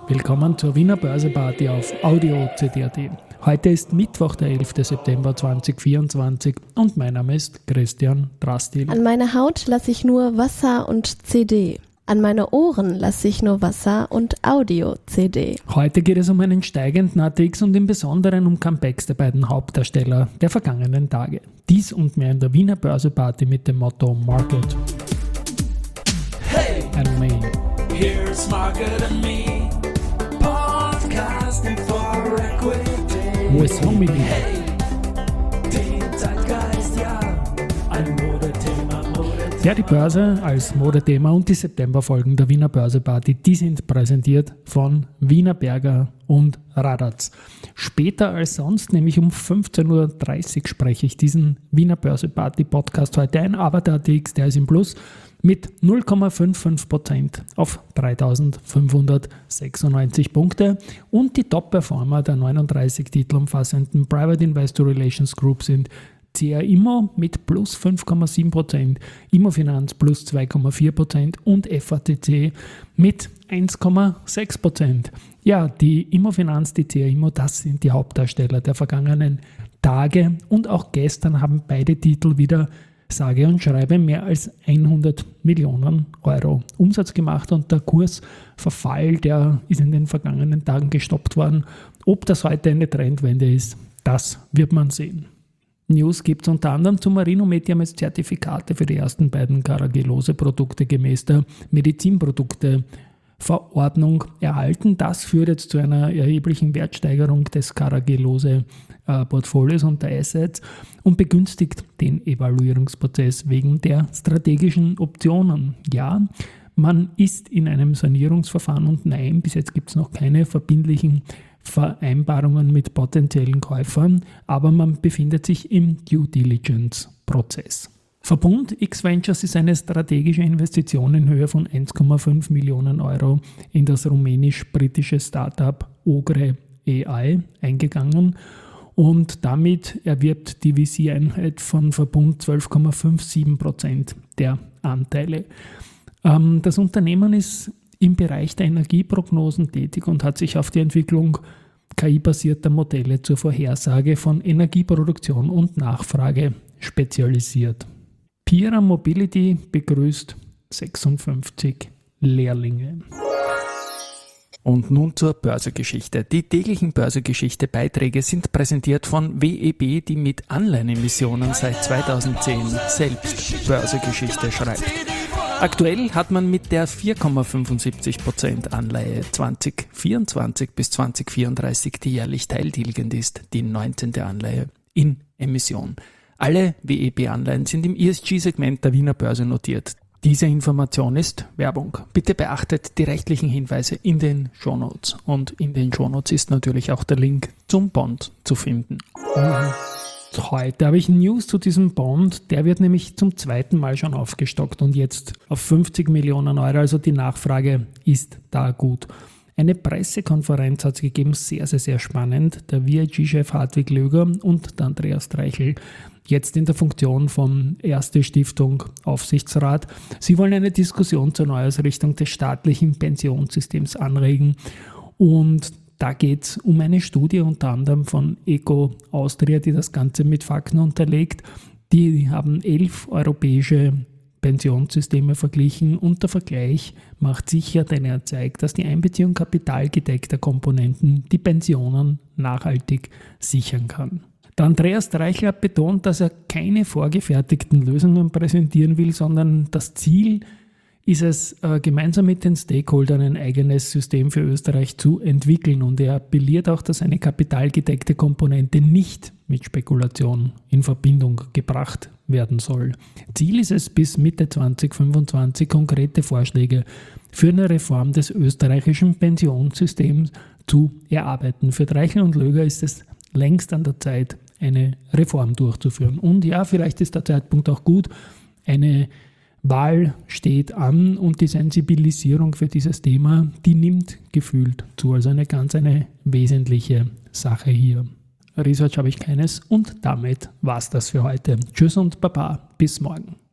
Willkommen zur Wiener Börseparty auf Audio CD.at. Heute ist Mittwoch, der 11. September 2024 und mein Name ist Christian Drastil. An meine Haut lasse ich nur Wasser und CD. An meine Ohren lasse ich nur Wasser und Audio-CD. Heute geht es um einen steigenden ATX und im Besonderen um Comebacks der beiden Hauptdarsteller der vergangenen Tage. Dies und mehr in der Wiener Börseparty mit dem Motto Market and Me. Here's Market and Me, podcasting for equity. Wo ist Homie? Hey, den Zeitgeist, ja, ein Modethema. Ja, die Börse als Modethema und die Septemberfolgen der Wiener Börseparty, die sind präsentiert von Wienerberger und Radatz. Später als sonst, nämlich um 15.30 Uhr, spreche ich diesen Wiener Börseparty Podcast heute ein, aber der ATX, der ist im Plus mit 0,55% auf 3.596 Punkte und die Top-Performer der 39 Titel umfassenden Private Investor Relations Group sind CA Immo mit plus 5,7%, Immofinanz plus 2,4% und FACC mit 1,6%. Ja, die Immofinanz, die CA Immo, das sind die Hauptdarsteller der vergangenen Tage und auch gestern haben beide Titel wieder sage und schreibe mehr als 100 Millionen Euro Umsatz gemacht und der Kursverfall, der ist in den vergangenen Tagen gestoppt worden. Ob das heute eine Trendwende ist, das wird man sehen. News gibt es unter anderem zu Marinomed, die haben jetzt Zertifikate für die ersten beiden Carragelose-Produkte gemäß der Medizinprodukteverordnung erhalten. Das führt jetzt zu einer erheblichen Wertsteigerung des Carragelose-Portfolios und der Assets und begünstigt den Evaluierungsprozess wegen der strategischen Optionen. Ja, man ist in einem Sanierungsverfahren und nein, bis jetzt gibt es noch keine verbindlichen Vereinbarungen mit potenziellen Käufern, aber man befindet sich im Due Diligence-Prozess. Verbund X-Ventures ist eine strategische Investition in Höhe von 1,5 Millionen Euro in das rumänisch-britische Startup Ogre AI eingegangen und damit erwirbt die VC-Einheit von Verbund 12,57% der Anteile. Das Unternehmen ist im Bereich der Energieprognosen tätig und hat sich auf die Entwicklung KI-basierter Modelle zur Vorhersage von Energieproduktion und Nachfrage spezialisiert. Pira Mobility begrüßt 56 Lehrlinge. Und nun zur Börsegeschichte. Die täglichen Börsegeschichte-Beiträge sind präsentiert von WEB, die mit Anleihenemissionen seit 2010 selbst Börsegeschichte schreibt. Aktuell hat man mit der 4,75% Anleihe 2024 bis 2034, die jährlich teiltilgend ist, die 19. Anleihe in Emission. Alle WEB-Anleihen sind im ESG-Segment der Wiener Börse notiert. Diese Information ist Werbung. Bitte beachtet die rechtlichen Hinweise in den Shownotes. Und in den Shownotes ist natürlich auch der Link zum Bond zu finden. Heute habe ich News zu diesem Bond, der wird nämlich zum zweiten Mal schon aufgestockt und jetzt auf 50 Millionen Euro, also die Nachfrage ist da gut. Eine Pressekonferenz hat es gegeben, sehr, sehr, sehr spannend. Der VIG-Chef Hartwig Löger und der Andreas Streichel, jetzt in der Funktion von Erste Stiftung Aufsichtsrat. Sie wollen eine Diskussion zur Neuausrichtung des staatlichen Pensionssystems anregen und da geht es um eine Studie unter anderem von Eco Austria, die das Ganze mit Fakten unterlegt. Die haben 11 europäische Pensionssysteme verglichen und der Vergleich macht sicher, denn er zeigt, dass die Einbeziehung kapitalgedeckter Komponenten die Pensionen nachhaltig sichern kann. Der Andreas Streichel hat betont, dass er keine vorgefertigten Lösungen präsentieren will, sondern das Ziel ist es, gemeinsam mit den Stakeholdern ein eigenes System für Österreich zu entwickeln. Und er appelliert auch, dass eine kapitalgedeckte Komponente nicht mit Spekulation in Verbindung gebracht werden soll. Ziel ist es, bis Mitte 2025 konkrete Vorschläge für eine Reform des österreichischen Pensionssystems zu erarbeiten. Für Streichel und Löger ist es längst an der Zeit, eine Reform durchzuführen. Und ja, vielleicht ist der Zeitpunkt auch gut, eine Wahl steht an und die Sensibilisierung für dieses Thema, die nimmt gefühlt zu. Also eine wesentliche Sache hier. Research habe ich keines und damit war's das für heute. Tschüss und Baba, bis morgen.